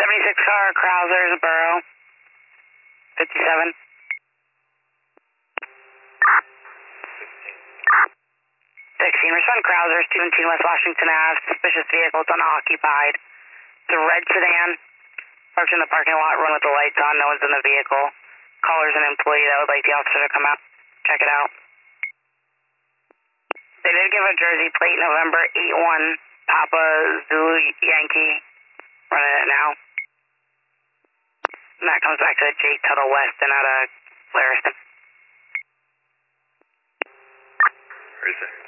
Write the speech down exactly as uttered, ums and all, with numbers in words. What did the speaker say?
seventy-six car, Krausers, Borough. fifty-seven. sixteen, respond Krausers, seventeen West Washington Avenue. Suspicious vehicle, it's unoccupied. It's a red sedan. Parked in the parking lot, run with the lights on, no one's in the vehicle. Caller's an employee that would like the officer to come out. Check it out. They did give a Jersey plate, November eight one, Papa Zulu Yankee. Running it now. And that comes back to the Jake Tuttle Weston out of Clariston. Where is it?